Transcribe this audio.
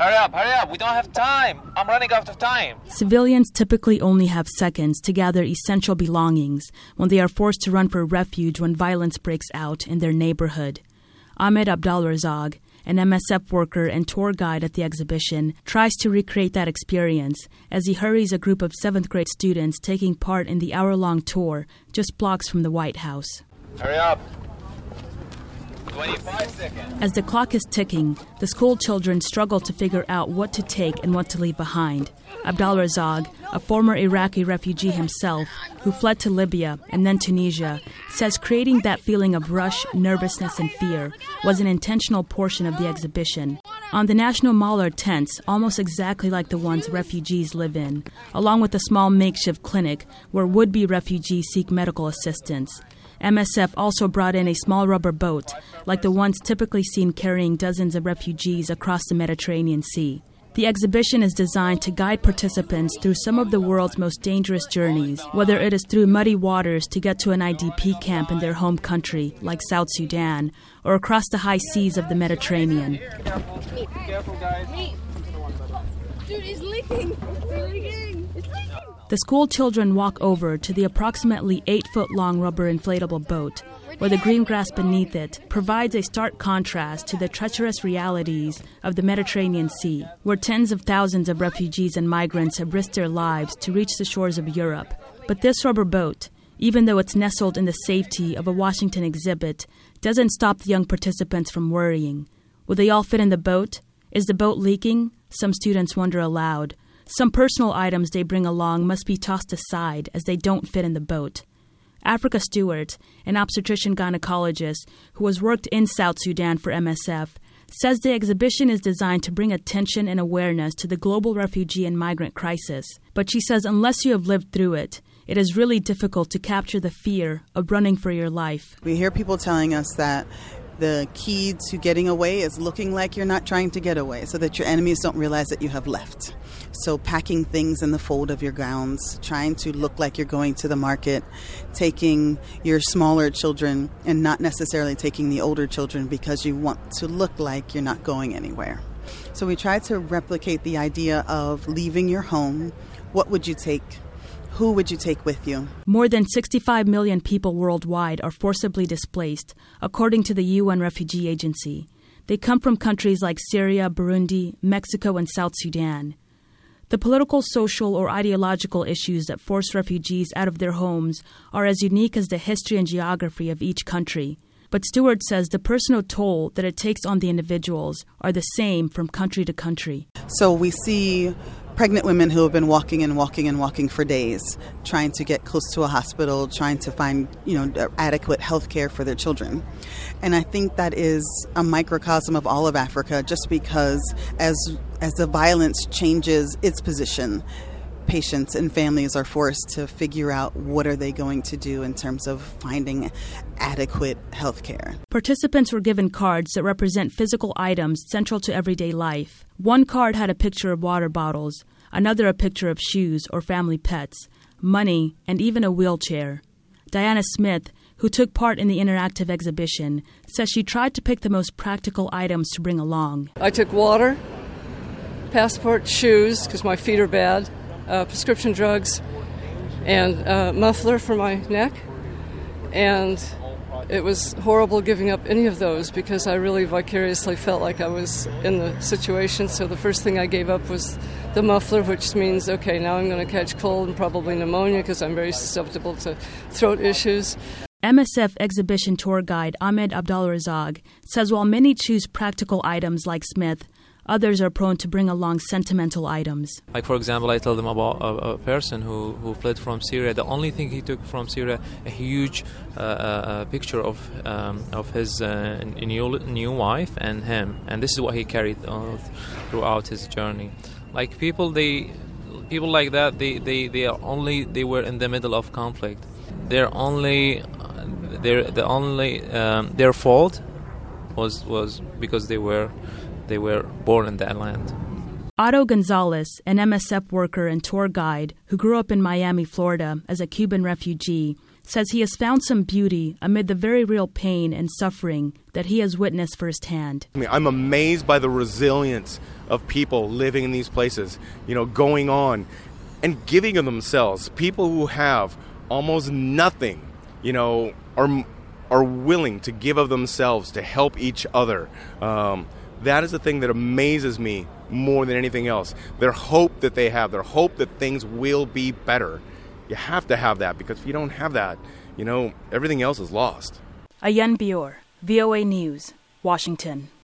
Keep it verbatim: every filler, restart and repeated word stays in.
Hurry up, hurry up, we don't have time. I'm running out of time. Civilians typically only have seconds to gather essential belongings when they are forced to run for refuge when violence breaks out in their neighborhood. Ahmed Abdalrazaq, an M S F worker and tour guide at the exhibition, tries to recreate that experience as he hurries a group of seventh grade students taking part in the hour-long tour just blocks from the White House. Hurry up. twenty-five seconds. As the clock is ticking, the school children struggle to figure out what to take and what to leave behind. Abdalrazaq, a former Iraqi refugee himself who fled to Libya and then Tunisia, says creating that feeling of rush, nervousness, and fear was an intentional portion of the exhibition. On the National Mall are tents, almost exactly like the ones refugees live in, along with a small makeshift clinic where would-be refugees seek medical assistance. M S F also brought in a small rubber boat, like the ones typically seen carrying dozens of refugees across the Mediterranean Sea. The exhibition is designed to guide participants through some of the world's most dangerous journeys, whether it is through muddy waters to get to an I D P camp in their home country, like South Sudan, or across the high seas of the Mediterranean. Careful, careful guys. Dude, it's leaking. It's leaking. It's leaking. The school children walk over to the approximately eight-foot-long rubber inflatable boat, where the green grass beneath it provides a stark contrast to the treacherous realities of the Mediterranean Sea, where tens of thousands of refugees and migrants have risked their lives to reach the shores of Europe. But this rubber boat, even though it's nestled in the safety of a Washington exhibit, doesn't stop the young participants from worrying. Will they all fit in the boat? Is the boat leaking? Some students wonder aloud. Some personal items they bring along must be tossed aside as they don't fit in the boat. Africa Stewart, an obstetrician gynecologist who has worked in South Sudan for M S F, says the exhibition is designed to bring attention and awareness to the global refugee and migrant crisis. But she says unless you have lived through it, it is really difficult to capture the fear of running for your life. We hear people telling us that the key to getting away is looking like you're not trying to get away, so that your enemies don't realize that you have left. So packing things in the fold of your gowns, trying to look like you're going to the market, taking your smaller children and not necessarily taking the older children because you want to look like you're not going anywhere. So we try to replicate the idea of leaving your home. What would you take? Who would you take with you? More than sixty-five million people worldwide are forcibly displaced, according to the U N Refugee Agency. They come from countries like Syria, Burundi, Mexico, and South Sudan. The political, social, or ideological issues that force refugees out of their homes are as unique as the history and geography of each country. But Stewart says the personal toll that it takes on the individuals are the same from country to country. So we see pregnant women who have been walking and walking and walking for days, trying to get close to a hospital, trying to find, you know, adequate health care for their children. And I think that is a microcosm of all of Africa, just because as as the violence changes its position, patients and families are forced to figure out what are they going to do in terms of finding adequate health care. Participants were given cards that represent physical items central to everyday life. One card had a picture of water bottles, another a picture of shoes or family pets, money, and even a wheelchair. Diana Smith, who took part in the interactive exhibition, says she tried to pick the most practical items to bring along. I took water, passport, shoes, because my feet are bad, uh, prescription drugs, and a muffler for my neck. And it was horrible giving up any of those because I really vicariously felt like I was in the situation. So the first thing I gave up was the muffler, which means, okay, now I'm going to catch cold and probably pneumonia because I'm very susceptible to throat issues. M S F exhibition tour guide Ahmed Abdalrazaq says while many choose practical items like Smith, others are prone to bring along sentimental items. Like, for example, I tell them about a, a person who, who fled from Syria. The only thing he took from Syria, a huge uh, uh, picture of um, of his uh, new, new wife and him. And this is what he carried uh, throughout his journey. Like, people, they people like that, they, they, they are only, they were in the middle of conflict. They're only, they're, the only, um, their fault was was because they were They were born in that land. Otto Gonzalez, an M S F worker and tour guide who grew up in Miami, Florida as a Cuban refugee, says he has found some beauty amid the very real pain and suffering that he has witnessed firsthand. I mean, I'm amazed by the resilience of people living in these places, you know, going on and giving of themselves. People who have almost nothing, you know, are are willing to give of themselves to help each other. Um, that is the thing that amazes me more than anything else. Their hope that they have, their hope that things will be better. You have to have that, because if you don't have that, you know, everything else is lost. Ayan Bior, V O A News, Washington.